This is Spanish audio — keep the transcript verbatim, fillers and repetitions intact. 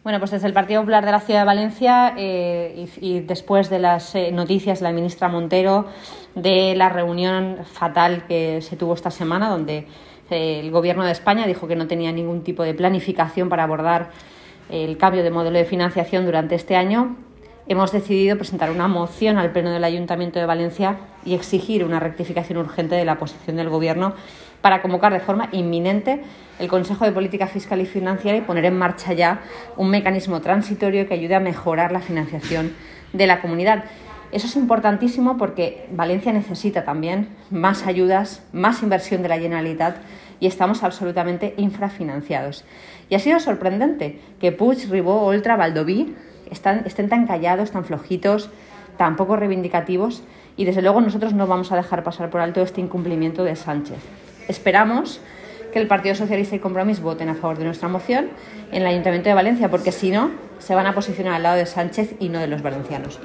Bueno, pues desde el Partido Popular de la Ciudad de Valencia eh, y, y después de las eh, noticias de la ministra Montero, de la reunión fatal que se tuvo esta semana, donde eh, el Gobierno de España dijo que no tenía ningún tipo de planificación para abordar el cambio de modelo de financiación durante este año, hemos decidido presentar una moción al Pleno del Ayuntamiento de Valencia y exigir una rectificación urgente de la posición del Gobierno para convocar de forma inminente el Consejo de Política Fiscal y Financiera y poner en marcha ya un mecanismo transitorio que ayude a mejorar la financiación de la comunidad. Eso es importantísimo porque Valencia necesita también más ayudas, más inversión de la Generalitat y estamos absolutamente infrafinanciados. Y ha sido sorprendente que Puig, Ribó, Oltra, Baldoví están, estén tan callados, tan flojitos, tan poco reivindicativos y desde luego nosotros no vamos a dejar pasar por alto este incumplimiento de Sánchez. Esperamos que el Partido Socialista y Compromís voten a favor de nuestra moción en el Ayuntamiento de Valencia, porque si no, se van a posicionar al lado de Sánchez y no de los valencianos.